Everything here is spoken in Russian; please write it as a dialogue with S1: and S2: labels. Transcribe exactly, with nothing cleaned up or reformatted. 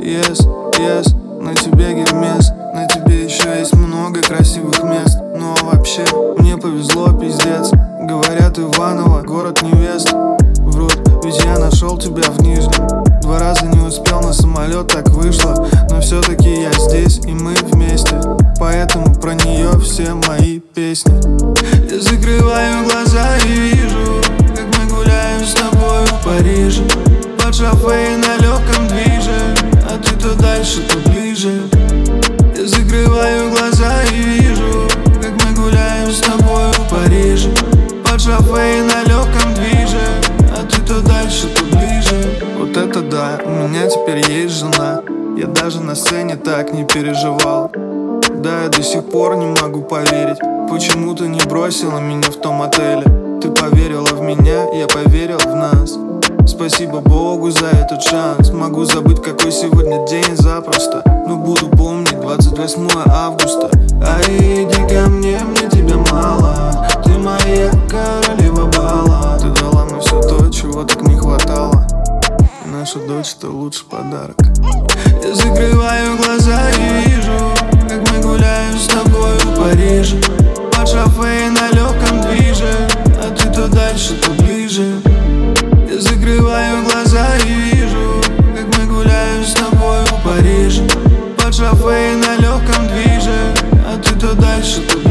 S1: Yes, yes, на тебе Гермес. На тебе еще есть много красивых мест. Ну а вообще, мне повезло, пиздец. Говорят, Иваново, город невест. Врут, ведь я нашел тебя в Нижнем. Два раза не успел на самолет, так вышло. Но все-таки я здесь, и мы вместе. Поэтому про нее все мои песни. Я закрываю глаза и вижу, как мы гуляем с тобой в Париже. Под шофе на легком движе, а ты то дальше, то ближе. Я закрываю глаза и вижу, как мы гуляем с тобой в Париже. Под шофе на легком движе, а ты то дальше, то ближе. Вот это да, у меня теперь есть жена. Я даже на сцене так не переживал. Да, я до сих пор не могу поверить, почему ты не бросила меня в том отеле. Ты поверила в меня, я поверил в нас. Спасибо Богу за этот шанс. Могу забыть, какой сегодня день запросто, но буду помнить двадцать восьмое августа. Ай, иди ко мне, мне тебя мало. Ты моя королева бала. Ты дала мне все то, чего так не хватало. И наша дочь — это лучший подарок. Я закрываю глаза и вижу, как мы гуляем с тобой в Париже. Под шофе на легком движе, а ты то дальше, то ближе. Я закрываю глаза и вижу, как мы гуляем с тобой в Париже. Под шофе на легком движе, а ты то дальше, то ближе.